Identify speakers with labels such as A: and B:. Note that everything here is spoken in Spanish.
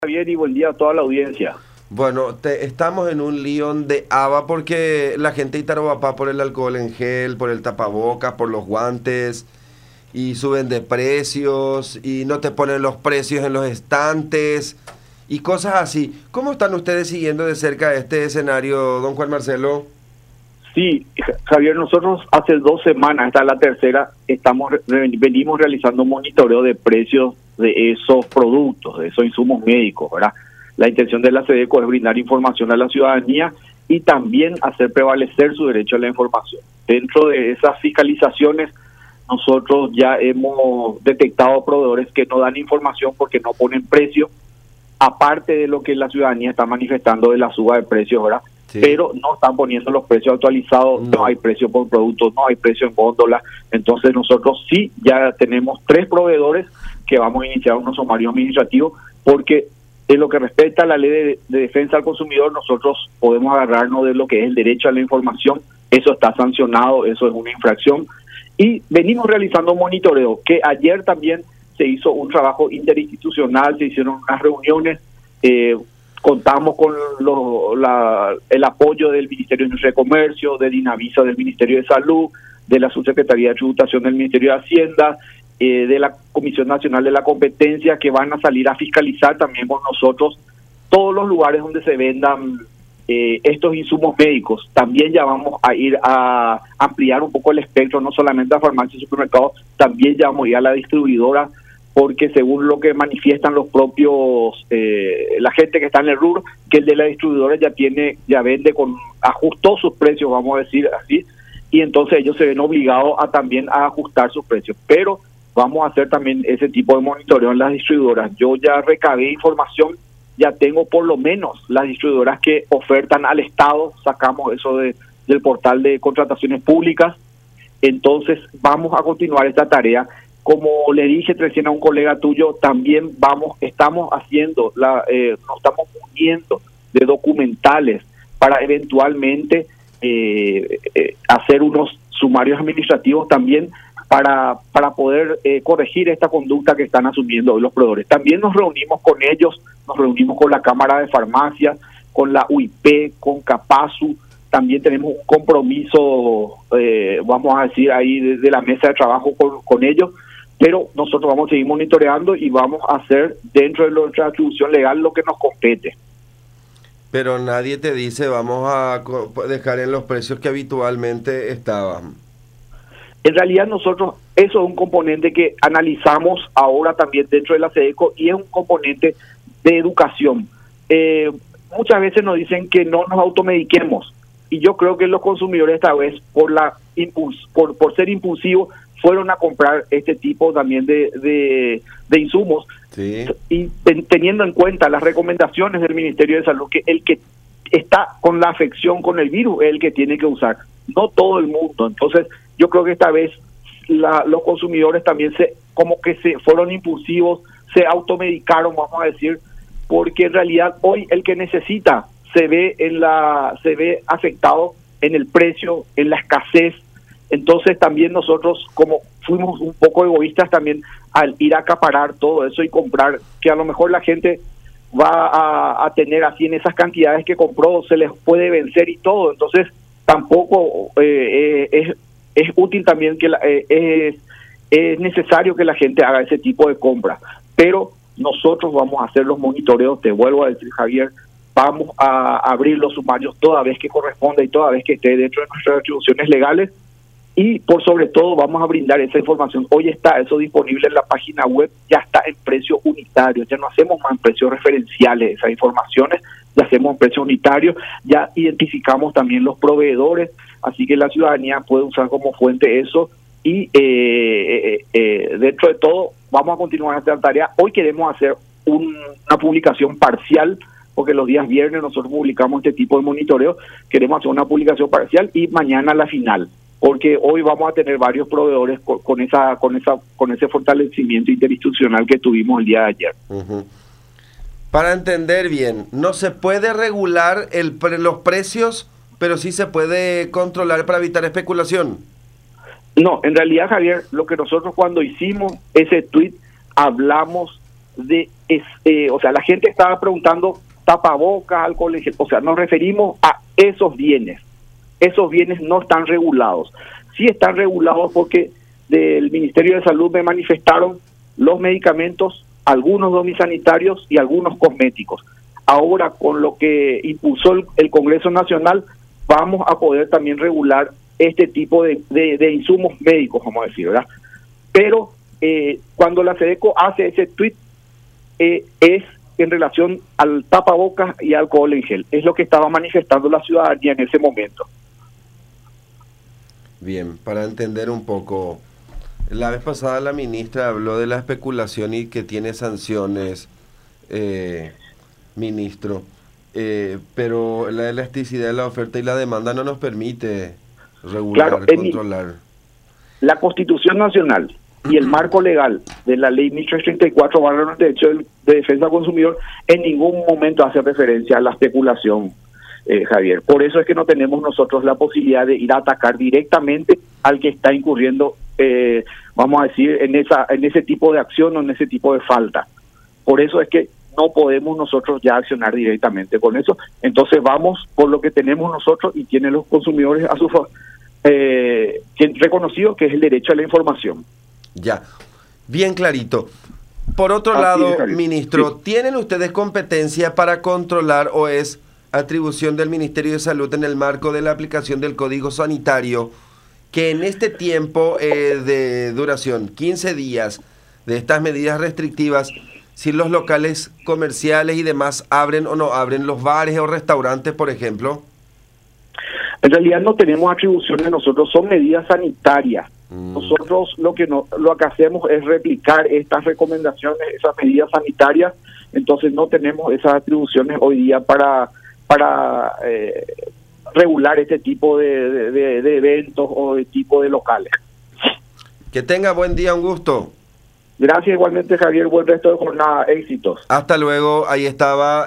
A: Javier, y buen día a toda la audiencia.
B: Bueno, estamos en un lío de haba porque la gente de Tarobapá por el alcohol en gel, por el tapabocas, por los guantes, y suben de precios, y no te ponen los precios en los estantes, y cosas así. ¿Cómo están ustedes siguiendo de cerca este escenario, don Juan Marcelo?
A: Sí, Javier, nosotros hace 2 semanas, esta es la tercera, venimos realizando un monitoreo de precios de esos productos, de esos insumos médicos, ¿verdad? La intención de la SEDECO es brindar información a la ciudadanía y también hacer prevalecer su derecho a la información. Dentro de esas fiscalizaciones, nosotros ya hemos detectado proveedores que no dan información porque no ponen precio, aparte de lo que la ciudadanía está manifestando de la suba de precios, ¿verdad?
B: Sí.
A: Pero no están poniendo los precios actualizados, no hay precio por producto, no hay precio en góndola. Entonces nosotros sí ya tenemos 3 proveedores que vamos a iniciar unos sumarios administrativos, porque en lo que respecta a la ley de defensa al consumidor, nosotros podemos agarrarnos de lo que es el derecho a la información. Eso está sancionado, eso es una infracción, y venimos realizando un monitoreo, que ayer también se hizo un trabajo interinstitucional, se hicieron unas reuniones, contamos con el apoyo del Ministerio de Industria y Comercio, de Dinavisa del Ministerio de Salud, de la Subsecretaría de Tributación del Ministerio de Hacienda, de la Comisión Nacional de la Competencia, que van a salir a fiscalizar también con nosotros todos los lugares donde se vendan estos insumos médicos. También ya vamos a ir a ampliar un poco el espectro, no solamente a farmacias y supermercados, también ya vamos a ir a la distribuidora, porque según lo que manifiestan los propios, la gente que está en el rubro, que el de la distribuidora ya vende ajustó sus precios, vamos a decir así, y entonces ellos se ven obligados también a ajustar sus precios. Pero vamos a hacer también ese tipo de monitoreo en las distribuidoras. Yo ya recabé información, ya tengo por lo menos las distribuidoras que ofertan al Estado, sacamos eso del portal de contrataciones públicas. Entonces vamos a continuar esta tarea. Como le dije recién a un colega tuyo, también estamos haciendo, nos estamos uniendo de documentales para eventualmente hacer unos sumarios administrativos también para poder corregir esta conducta que están asumiendo hoy los proveedores. También nos reunimos con ellos, nos reunimos con la Cámara de Farmacias, con la UIP, con Capasu. También tenemos un compromiso, vamos a decir, ahí de la mesa de trabajo con ellos, pero nosotros vamos a seguir monitoreando y vamos a hacer dentro de nuestra atribución legal lo que nos compete.
B: Pero nadie te dice vamos a dejar en los precios que habitualmente estaban.
A: En realidad nosotros, eso es un componente que analizamos ahora también dentro de la SEDECO y es un componente de educación. Muchas veces nos dicen que no nos automediquemos, y yo creo que los consumidores esta vez, por ser impulsivos, fueron a comprar este tipo también de insumos.
B: Sí.
A: Y teniendo en cuenta las recomendaciones del Ministerio de Salud, que el que está con la afección con el virus es el que tiene que usar, no todo el mundo. Entonces yo creo que esta vez los consumidores también se fueron impulsivos, se automedicaron, vamos a decir, porque en realidad hoy el que necesita se ve afectado en el precio, en la escasez. Entonces también nosotros, como fuimos un poco egoístas también al ir a acaparar todo eso y comprar, que a lo mejor la gente va a tener así en esas cantidades que compró, se les puede vencer y todo. Entonces tampoco es útil también, es necesario que la gente haga ese tipo de compra. Pero nosotros vamos a hacer los monitoreos, te vuelvo a decir, Javier, vamos a abrir los sumarios toda vez que corresponda y toda vez que esté dentro de nuestras atribuciones legales. Y por sobre todo vamos a brindar esa información. Hoy está eso disponible en la página web, ya está en precio unitario, ya no hacemos más en precios referenciales esas informaciones, ya hacemos en precio unitario, ya identificamos también los proveedores, así que la ciudadanía puede usar como fuente eso. Y dentro de todo vamos a continuar esta tarea. Hoy queremos hacer una publicación parcial, porque los días viernes nosotros publicamos este tipo de monitoreo. Queremos hacer una publicación parcial y mañana la final, porque hoy vamos a tener varios proveedores con ese fortalecimiento interinstitucional que tuvimos el día de ayer.
B: Uh-huh. Para entender bien, no se puede regular los precios, pero sí se puede controlar para evitar especulación.
A: No, en realidad, Javier, lo que nosotros cuando hicimos ese tweet hablamos o sea, la gente estaba preguntando tapabocas, alcohol en gel, o sea, nos referimos a esos bienes. Esos bienes no están regulados. Sí están regulados porque del Ministerio de Salud me manifestaron los medicamentos, algunos domisanitarios y algunos cosméticos. Ahora, con lo que impulsó el Congreso Nacional, vamos a poder también regular este tipo de insumos médicos, vamos a decir, ¿verdad? Pero cuando la SEDECO hace ese tuit, es en relación al tapabocas y alcohol en gel. Es lo que estaba manifestando la ciudadanía en ese momento.
B: Bien, para entender un poco, la vez pasada la ministra habló de la especulación y que tiene sanciones, ministro, pero la elasticidad de la oferta y la demanda no nos permite regular,
A: claro,
B: controlar.
A: La Constitución Nacional y el marco legal de la Ley 1334/98 de Defensa del Consumidor en ningún momento hace referencia a la especulación, Javier. Por eso es que no tenemos nosotros la posibilidad de ir a atacar directamente al que está incurriendo, vamos a decir, en ese tipo de acción o en ese tipo de falta. Por eso es que no podemos nosotros ya accionar directamente con eso. Entonces vamos por lo que tenemos nosotros y tienen los consumidores a su reconocido, que es el derecho a la información.
B: Ya, bien clarito. Por otro lado, ministro, sí. ¿Tienen ustedes competencia para controlar o es atribución del Ministerio de Salud en el marco de la aplicación del Código Sanitario que en este tiempo de duración, 15 días de estas medidas restrictivas, si los locales comerciales y demás abren o no abren, los bares o restaurantes, por ejemplo?
A: En realidad no tenemos atribuciones nosotros, son medidas sanitarias. Nosotros lo que hacemos es replicar estas recomendaciones, esas medidas sanitarias. Entonces no tenemos esas atribuciones hoy día para regular este tipo de eventos o de tipo de locales.
B: Que tenga buen día, un gusto.
A: Gracias igualmente, Javier, buen resto de jornada, éxitos.
B: Hasta luego, ahí estaba